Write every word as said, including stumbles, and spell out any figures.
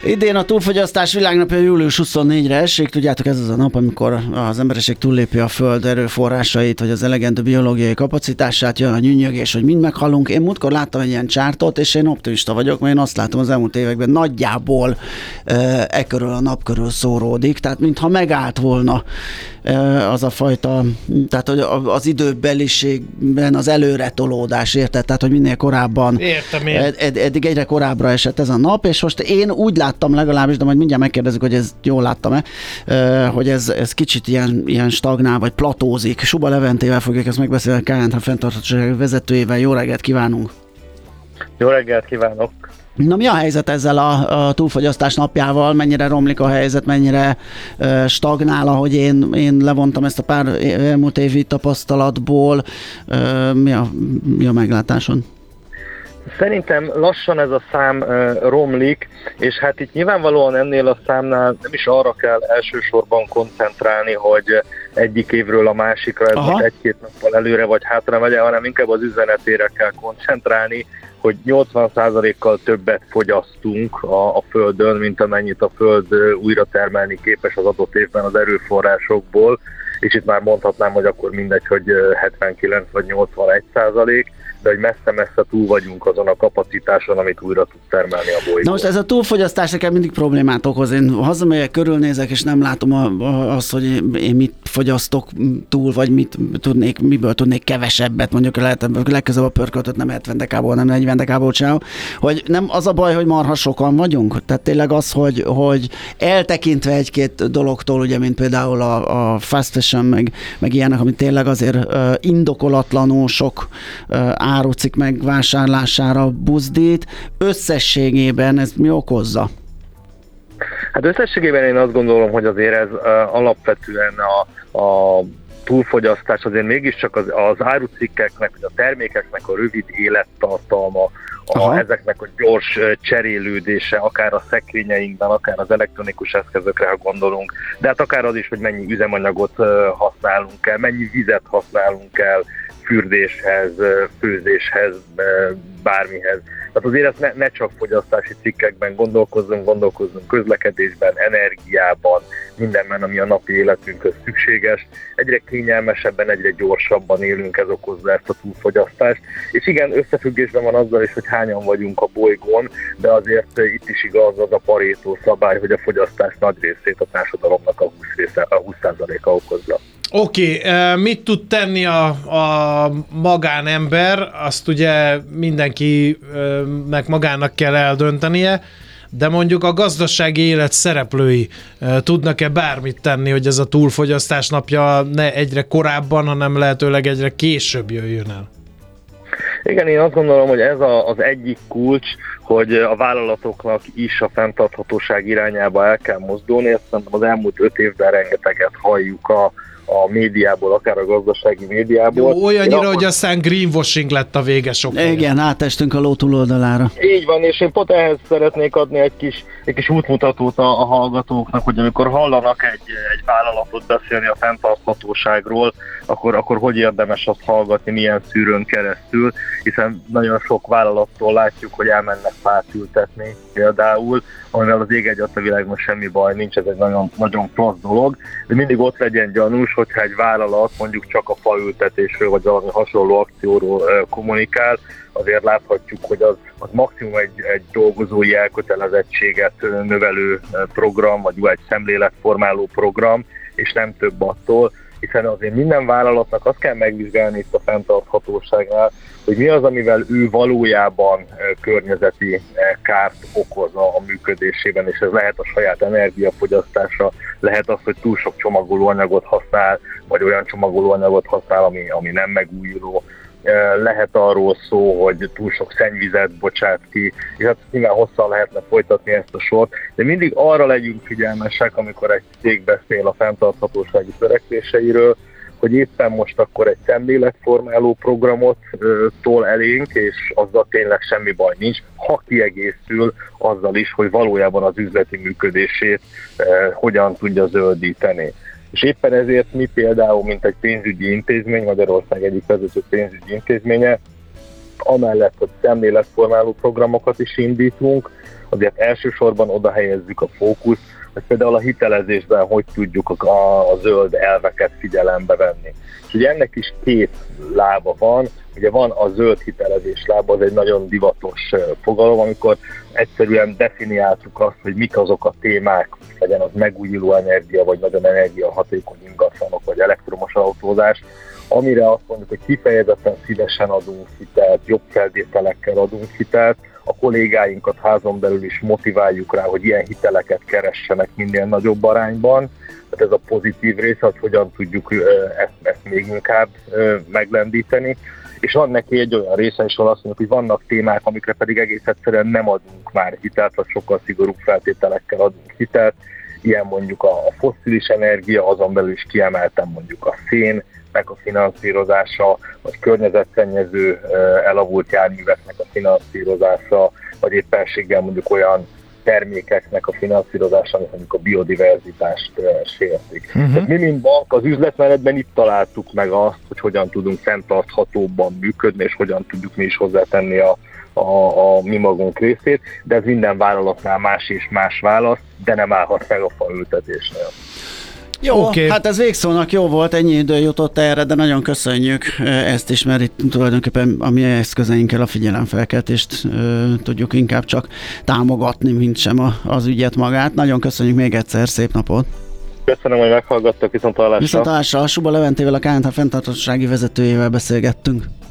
Idén a túlfogyasztás világnapja július huszonnégyedikére esik. Tudjátok, ez az a nap, amikor az emberiség túllépi a föld erőforrásait, vagy az elegendő biológiai kapacitását, jön a nyűnyögés, hogy mind meghalunk. Én múltkor láttam egy ilyen csártot, és én optimista vagyok, mert én azt látom az elmúlt években nagyjából e, e körül a nap körül szóródik, tehát mintha megállt volna e, az a fajta, tehát hogy az időbeliségben az előretolódás, érted? Tehát, hogy minél korábban, Értem én. ed, eddig egyre korábbra esett ez a nap, és most én úgy láttam legalábbis, de majd mindjárt megkérdezzük, hogy ez jól láttam-e, hogy ez, ez kicsit ilyen, ilyen stagnál, vagy platózik. Suba Leventével fogjuk ezt megbeszélni, ká en há fenntarthatóság vezetőjével. Jó reggelt kívánunk! Jó reggelt kívánok! Na, mi a helyzet ezzel a, a túlfogyasztás napjával? Mennyire romlik a helyzet, mennyire uh, stagnál, ahogy én, én levontam ezt a pár elmúlt évi tapasztalatból? Uh, mi, a, mi a meglátáson? Szerintem lassan ez a szám uh, romlik, és hát itt nyilvánvalóan ennél a számnál nem is arra kell elsősorban koncentrálni, hogy egyik évről a másikra ez most egy-két nappal előre vagy hátra megy, hanem inkább az üzenetére kell koncentrálni, hogy nyolcvan százalékkal többet fogyasztunk a, a Földön, mint amennyit a Föld újra termelni képes az adott évben az erőforrásokból, és itt már mondhatnám, hogy akkor mindegy, hogy hetvenkilenc vagy nyolcvanegy százalék, de hogy messze-messze túl vagyunk azon a kapacitáson, amit újra tud termelni a bolygó. Na most ez a túlfogyasztás nekem mindig problémát okoz. Én hazamegyek, körülnézek, és nem látom a, a, azt, hogy én mit fogyasztok túl, vagy mit tudnék, miből tudnék kevesebbet, mondjuk lehet, legközelebb a pörköltöt nem hetven dekából, nem negyven dekából csinálom, hogy nem az a baj, hogy marha sokan vagyunk. Tehát tényleg az, hogy, hogy eltekintve egy-két dologtól, ugye, mint például a, a fast fashion, meg, meg ilyenek, amit tényleg azért uh, indokolatlanul sok uh, árucik megvásárlására buzdít. Összességében ez mi okozza? Hát összességében én azt gondolom, hogy azért ez uh, alapvetően a, a túlfogyasztás azért mégiscsak az, az árucikkeknek, vagy a termékeknek a rövid élettartalma, a, ezeknek a gyors cserélődése, akár a szekrényeinkben, akár az elektronikus eszközökre, ha gondolunk, de hát akár az is, hogy mennyi üzemanyagot használunk el, mennyi vizet használunk el fürdéshez, főzéshez, bármihez. Tehát azért ezt ne, ne csak fogyasztási cikkekben gondolkozzunk, gondolkozzunk közlekedésben, energiában, mindenben, ami a napi életünkhöz szükséges. Egyre kényelmesebben, egyre gyorsabban élünk, ez okozza ezt a túlfogyasztást. És igen, összefüggésben van azzal is, hogy hányan vagyunk a bolygón, de azért itt is igaz az a Pareto szabály, hogy a fogyasztás nagy részét a társadalomnak a húsz százaléka okozza. Oké, okay, mit tud tenni a, a magánember, azt ugye mindenkinek magának kell eldöntenie, de mondjuk a gazdasági élet szereplői tudnak-e bármit tenni, hogy ez a túlfogyasztás napja ne egyre korábban, hanem lehetőleg egyre később jöjjön el? Igen, én azt gondolom, hogy ez a, az egyik kulcs, hogy a vállalatoknak is a fenntarthatóság irányába el kell mozdulni. Ezt szerintem az elmúlt öt évben rengeteget halljuk a a médiából, akár a gazdasági médiából. Jó, olyannyira, akkor... hogy aztán greenwashing lett a vége sok. Igen, átestünk a ló túloldalára. Így van, és én pont ehhez szeretnék adni egy kis, egy kis útmutatót a, a hallgatóknak, hogy amikor hallanak egy, egy vállalatot beszélni a fenntarthatóságról, akkor, akkor hogy érdemes azt hallgatni, milyen szűrőn keresztül, hiszen nagyon sok vállalattól látjuk, hogy elmennek fát ültetni például, amivel az ég egy a világban semmi baj nincs, ez egy nagyon, nagyon klassz dolog, de mindig ott legyen gyanús, hogyha egy vállalat mondjuk csak a faültetésről, vagy valami hasonló akcióról uh, kommunikál, azért láthatjuk, hogy az, az maximum egy, egy dolgozói elkötelezettséget növelő program, vagy egy szemléletformáló program, és nem több attól, hiszen azért minden vállalatnak azt kell megvizsgálni itt a fenntarthatóságnál, hogy mi az, amivel ő valójában környezeti kárt okoz a működésében, és ez lehet a saját energiafogyasztása, lehet az, hogy túl sok csomagolóanyagot használ, vagy olyan csomagolóanyagot használ, ami, ami nem megújuló. Lehet arról szó, hogy túl sok szennyvizet bocsát ki, és hát nyilván hosszan lehetne folytatni ezt a sort, de mindig arra legyünk figyelmesek, amikor egy cég beszél a fenntarthatósági törekvéseiről, hogy éppen most akkor egy szemléletformáló programot tol elénk, és azzal tényleg semmi baj nincs, ha kiegészül azzal is, hogy valójában az üzleti működését hogyan tudja zöldíteni. És éppen ezért mi például, mint egy pénzügyi intézmény, Magyarország egyik vezető pénzügyi intézménye, amellett, hogy szemléletformáló programokat is indítunk, azért elsősorban oda helyezzük a fókuszt, hogy például a hitelezésben hogy tudjuk a, a zöld elveket figyelembe venni. És ugye ennek is két lába van, ugye van a zöld hitelezés lába, az egy nagyon divatos fogalom, amikor egyszerűen definiáltuk azt, hogy mik azok a témák, legyen az megújuló energia, vagy nagyon energiahatékony ingatlanok, vagy elektromos autózás, amire azt mondjuk, hogy kifejezetten szívesen adunk hitelt, jobb feltételekkel adunk hitelt, a kollégáinkat házon belül is motiváljuk rá, hogy ilyen hiteleket keressenek minél nagyobb arányban. Tehát ez a pozitív része, hogy hogyan tudjuk ezt, ezt még inkább meglendíteni. És van neki egy olyan része is, ahol azt mondjuk, hogy vannak témák, amikre pedig egész egyszerűen nem adunk már hitelt, vagy sokkal szigorúbb feltételekkel adunk hitelt. Ilyen mondjuk a fosszilis energia, azon belül is kiemeltem mondjuk a szén, meg a finanszírozása, vagy környezetszennyező elavult járműveknek a finanszírozása, vagy éppenséggel mondjuk olyan termékeknek a finanszírozása, ami mondjuk a biodiverzitást sértik. Uh-huh. Tehát mi, mint bank, az üzletmenetben itt találtuk meg azt, hogy hogyan tudunk fenntarthatóbban működni, és hogyan tudjuk mi is hozzátenni a, a, a mi magunk részét, de ez minden vállalatnál más és más válasz, de nem állhat meg a faültetésnél. Jó, okay. Hát ez végszónak jó volt, ennyi idő jutott erre, de nagyon köszönjük ezt is, mert itt tulajdonképpen a mi eszközeinkkel a figyelemfelkeltést tudjuk inkább csak támogatni, mint sem a, az ügyet magát. Nagyon köszönjük még egyszer, szép napot! Köszönöm, hogy meghallgattak, viszont hallásra! Viszont hallásra, Suba Leventével, a ká en há fenntarthatósági vezetőjével beszélgettünk.